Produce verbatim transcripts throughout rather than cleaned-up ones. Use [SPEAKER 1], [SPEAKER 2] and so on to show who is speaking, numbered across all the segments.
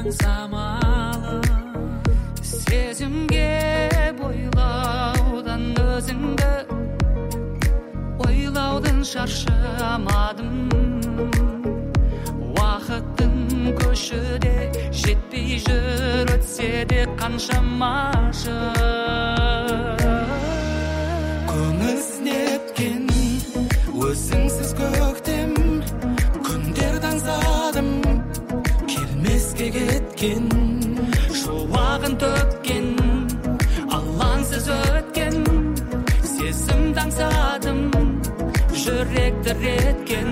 [SPEAKER 1] аңсамалы сезімге бойлаудан өзіңді ойлаудан шаршамадым. Уақыттың көшіде жетпей жүр, өтсе де қаншама жыл. Көңілсіз неткен өзіңсіз көктем, күндерді аңсадым, келмеске кеткен, шуағын төккен, алаңсыз өткен, сезімді аңсадым, жүректі реткен.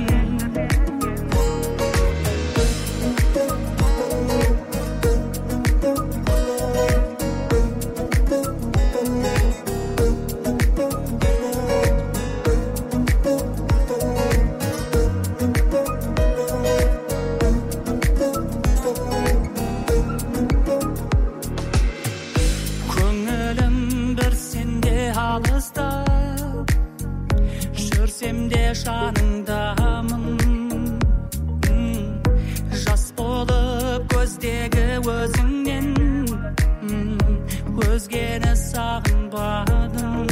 [SPEAKER 1] Жаныңдамын, жас болып көздегі өзіңнен, өзгені сағынбадым.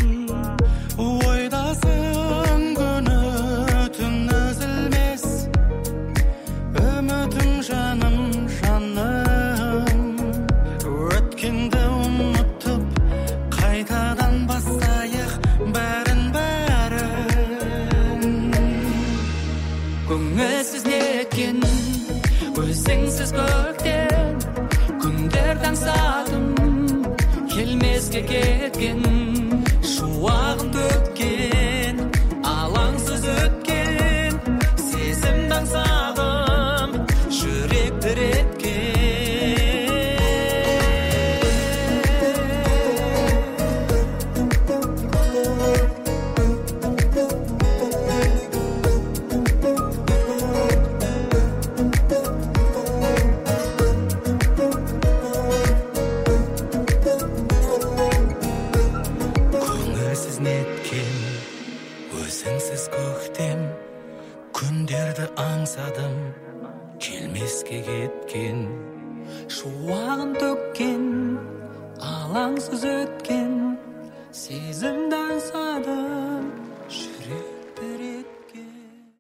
[SPEAKER 1] Ойдасың күні түн үзілмес, үмітім жаным жаным. Өткенді ұмытып қайтадан бастайық бәрін көңілсіз неткен өзіңсіз көктем, күндерді аңсадым, келмеске кеткен, шуағын төккен, алаңсыз өткен, сезімді аңсадым, жүректі реткен. Өзіңсіз көктем, күндерді аңсадым, келмеске кеткен, шуағын төккен, алаңсыз өткен, сезімді аңсадым.